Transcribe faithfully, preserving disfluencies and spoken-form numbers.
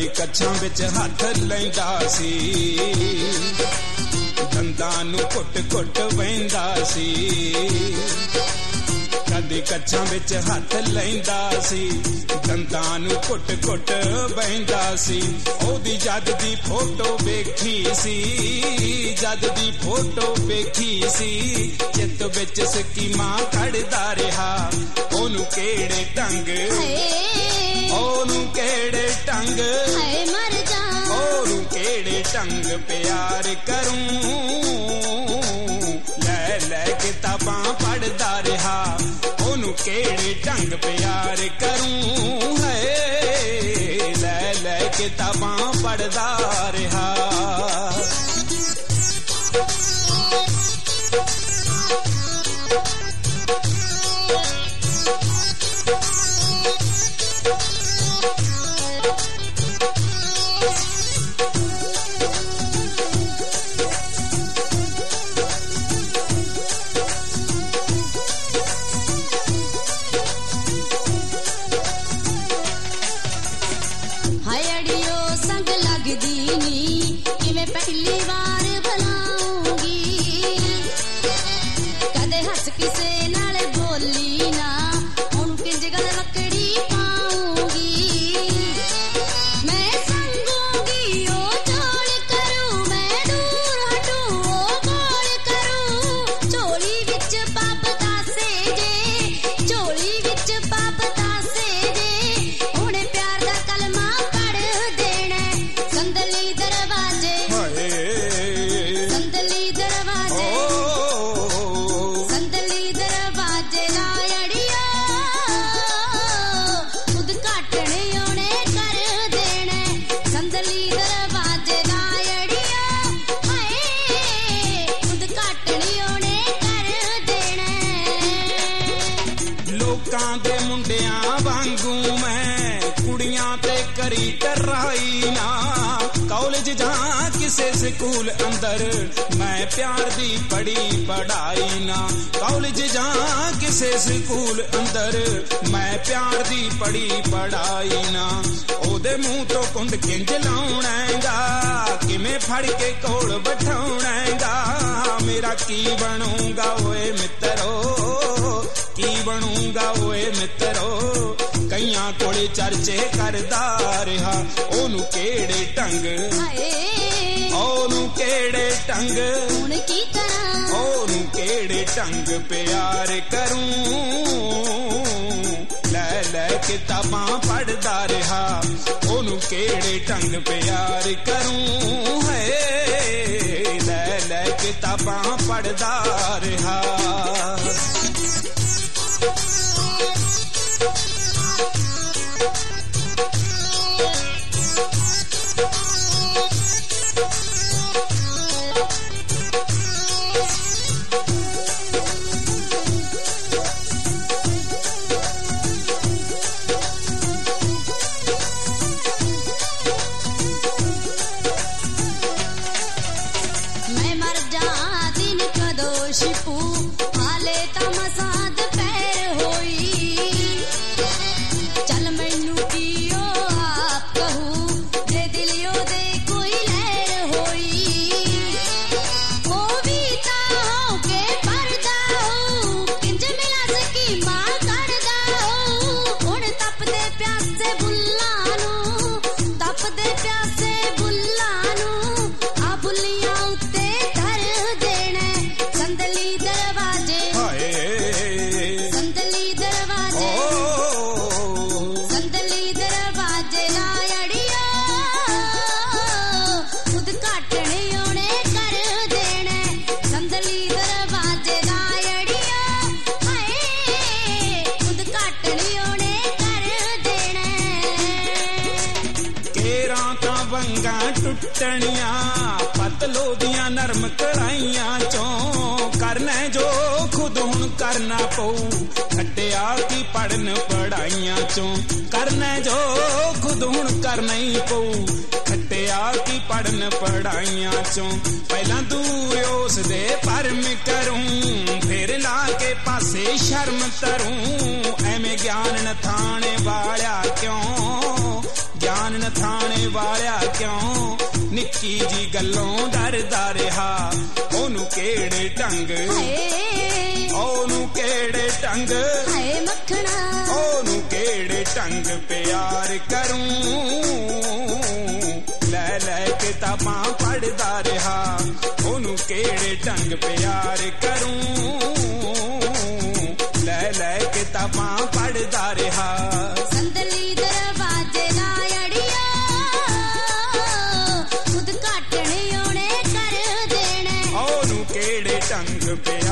ਕਦੀ ਕੱਛਾਂ ਵਿੱਚ ਹੱਥ ਲੈਂਦਾ ਸੀ, ਦੰਦਾਂ ਨੂੰ ਘੁੱਟ ਘੁੱਟ ਵਹਿੰਦਾ ਸੀ। ਕਦੀ ਕੱਛਾਂ ਵਿੱਚ ਹੱਥ ਲੈਂਦਾ ਸੀ, ਦੰਦਾਂ ਨੂੰ ਘੁੱਟ ਘੁੱਟ ਬਹਿੰਦਾ ਸੀ। ਉਹਦੀ ਜਦ ਦੀ ਫੋਟੋ ਵੇਖੀ ਸੀ, ਜਦ ਦੀ ਫੋਟੋ ਵੇਖੀ ਸੀ, ਚਿੱਤ ਵਿੱਚ ਸਕੀਮਾਂ ਕੱਢਦਾ ਰਿਹਾ। ਉਹਨੂੰ ਕਿਹੜੇ ਢੰਗ, ਉਹਨੂੰ ਕਿਹੜੇ ਢੰਗ, ਉਹਨੂੰ ਕਿਹੜੇ ਢੰਗ ਪਿਆਰ ਕਰੂੰ। ਲੈ ਲੈ ਕਿਤਾਬਾਂ ਪੜ੍ਹਦਾ ਰਿਹਾ, ਉਹਨੂੰ ਕਿਹੜੇ ਢੰਗ ਪਿਆਰ ਕਰੂੰ। ਹੈ ਲੈ ਲੈ ਕਿਤਾਬਾਂ ਪੜ੍ਹਦਾ ਰਿਹਾ। ਸਕੂਲ ਅੰਦਰ ਮੈਂ ਪਿਆਰ ਦੀ ਪੜ੍ਹੀ ਪੜ੍ਹਾਈ ਨਾ, ਕਾਲਜ ਜਾਂ ਕਿਸੇ ਸਕੂਲ ਅੰਦਰ ਮੈਂ ਪਿਆਰ ਦੀ ਪੜ੍ਹੀ ਪੜ੍ਹਾਈ ਨਾ। ਉਹਦੇ ਮੂੰਹ ਤੋਂ ਕੁੰਡ ਕਿੰਜ ਲਾਉਣਾਗਾ, ਕਿਵੇਂ ਫੜ ਕੇ ਕੋਲ ਬਿਠਾਉਣਾਗਾ। ਮੇਰਾ ਕੀ ਬਣੂਗਾ ਓਏ ਮਿੱਤਰੋ, ਕੀ ਬਣੂਗਾ ਓਏ ਮਿੱਤਰੋ। ਕਈਆਂ ਕੋਲੇ ਚਰਚੇ ਕਰਦਾ ਰਿਹਾ, ਉਹਨੂੰ ਕਿਹੜੇ ਢੰਗ, ਉਹਨੂੰ ਕਿਹੜੇ ਢੰਗ, ਹੁਣ ਕੀ ਕਰਾਂ, ਉਹਨੂੰ ਕਿਹੜੇ ਢੰਗ ਪਿਆਰ ਕਰੂੰ। ਲੈ ਲੈ ਕਿਤਾਬਾਂ ਪੜ੍ਹਦਾ ਰਿਹਾ, ਉਹਨੂੰ ਕਿਹੜੇ ਢੰਗ ਪਿਆਰ ਕਰੂੰ। ਹੈ ਲੈ ਲੈ ਕਿਤਾਬਾਂ ਪੜ੍ਹਦਾ ਰਿਹਾ। ਪਤਲੋ ਦੀਆਂ ਨਰਮ ਕੜਾਈਆਂ ਚੋਂ ਕਰਨਾ ਜੋ ਖੁਦ ਹੁਣ ਕਰਨਾ ਪਊ। ਖੱਟਿਆ ਕੀ ਪੜਨ ਪੜਾਈਆਂ ਚੋਂ ਕਰਨਾ ਜੋ ਖੁਦ ਹੁਣ ਕਰਨਾ ਹੀ ਪਊ। ਖੱਟਿਆ ਕੀ ਪੜਨ ਪੜਾਈਆਂ ਚੋਂ ਪਹਿਲਾਂ ਦੂਰ ਉਸ ਦੇ ਭਰਮ ਕਰੂੰ, ਫਿਰ ਲਾ ਕੇ ਪਾਸੇ ਸ਼ਰਮ ਤਰੂੰ। ਐਵੇਂ ਗਿਆਨ ਨਥਾਣੇ ਵਾਲਿਆ ਕਿਉਂ, ਗਿਆਨ ਜਾਨ ਨਥਾਣੇ ਵਾਲਿਆ ਕਿਉਂ ਨਿੱਕੀ ਜੀ ਗੱਲੋਂ ਡਰਦਾ ਰਿਹਾ ਉਹਨੂੰ ਕਿਹੜੇ ਢੰਗ ਉਹਨੂੰ ਕਿਹੜੇ ਢੰਗ ਉਹਨੂੰ ਕਿਹੜੇ ਢੰਗ ਪਿਆਰ ਕਰੂੰ ਲੈ ਲੈ ਕਿਤਾਬਾਂ ਪੜ੍ਹਦਾ ਰਿਹਾ ਉਹਨੂੰ ਕਿਹੜੇ ਢੰਗ ਪਿਆਰ ਕਰੂੰ ਲੈ ਲੈ ਕਿਤਾਬਾਂ ਪੜ੍ਹਦਾ ਰਿਹਾ ਸੰਦਲੀ ਦਰਵਾਜ਼ੇ ਦਾ ਅੜਿਆ ਉਦਘਾਟਨ ਉਹਨੇ ਕਰ ਦੇਣਾ ਉਹਨੂੰ ਕਿਹੜੇ ਢੰਗ ਪਿਆਰ